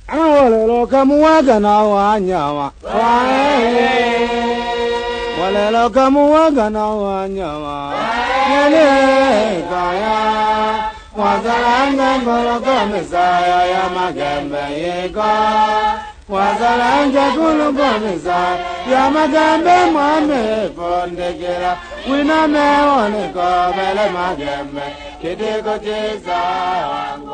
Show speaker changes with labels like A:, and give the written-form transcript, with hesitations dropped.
A: Walelo kamuwaga na wanyama. Walelo kamuwaga na wanyama. Yele kaya. Wazalanga ngoloka mesaya ya magembe yeko. Wazalanga ngoloka mesaya ya magembe mwame fondekera. Wina me oneko bele magembe. Kideko cheza.